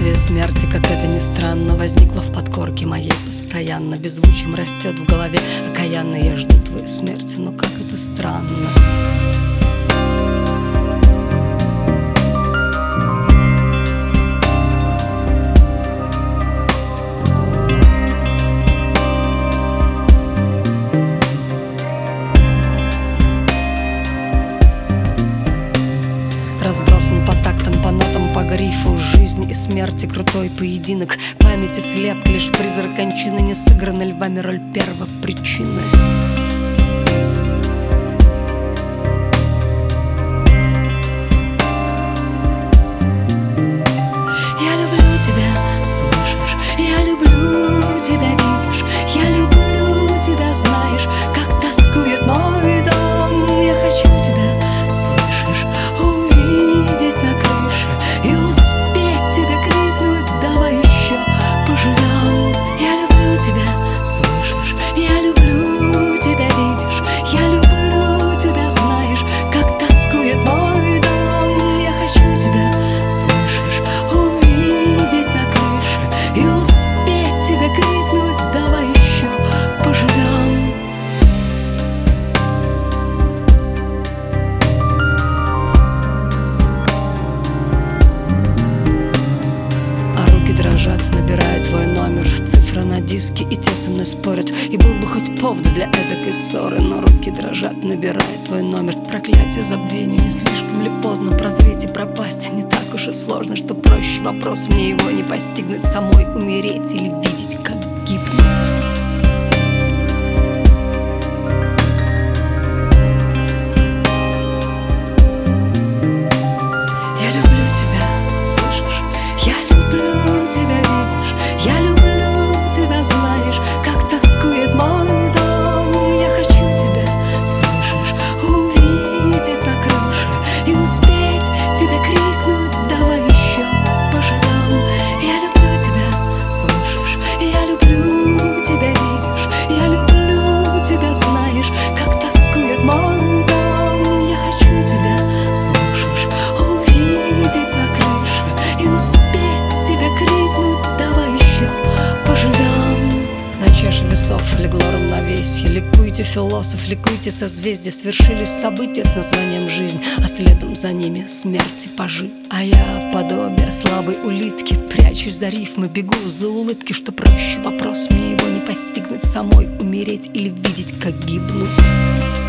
Предчувствие смерти, как это ни странно, возникло в подкорке моей постоянно. Беззвучием растет в голове окаянно. Я жду твоей смерти, но как это странно. Разбросан по тактам, по нотам, по грифу жизни и смерти крутой поединок. Памяти слеп лишь призрак кончины. Не сыграна львами роль первопричины. Я люблю тебя, слышишь? Я люблю тебя, видишь? Я люблю тебя, знаешь, как тоскует мой дом. Я хочу тебя, слышишь? Увидеть на крыше и успеть тебе крикнуть: давай еще поживем. Я люблю тебя, слышишь? Я люблю тебя, видишь? Я люблю тебя, знаешь, как тоскует мой дом. Я хочу тебя, слышишь? Увидеть на крыше и успеть тебе крикнуть: давай еще поживем. Дрожат, набирая твой номер. Цифра на диске, и те со мной спорят. И был бы хоть повод для эдакой ссоры, но руки дрожат, набирая твой номер. Проклятие забвению, не слишком ли поздно прозреть и пропасть? Не так уж и сложно, что проще вопрос мне его не постигнуть самой, умереть или видеть, как гибнут. Знаешь, как тоскует мой дом. Я хочу тебя, слышишь? Увидеть на крыше и успеть тебе крикнуть: давай еще поживем. Я люблю тебя, слышишь? Я люблю тебя, видишь? Я люблю тебя, знаешь, как тоскует мой дом. Я хочу тебя, слышишь? Увидеть на крыше и успеть тебе крикнуть: давай еще поживем. На чаше весов легло равновесие. Ликуйте, философ, ликуйте, созвездия. Свершились события с названием жизнь, а следом за ними смерть и пажи. А я, подобие слабой улитки, прячусь за рифмы, бегу за улыбки. Что проще вопрос, мне его не постигнуть самой, умереть или видеть, как гибнут.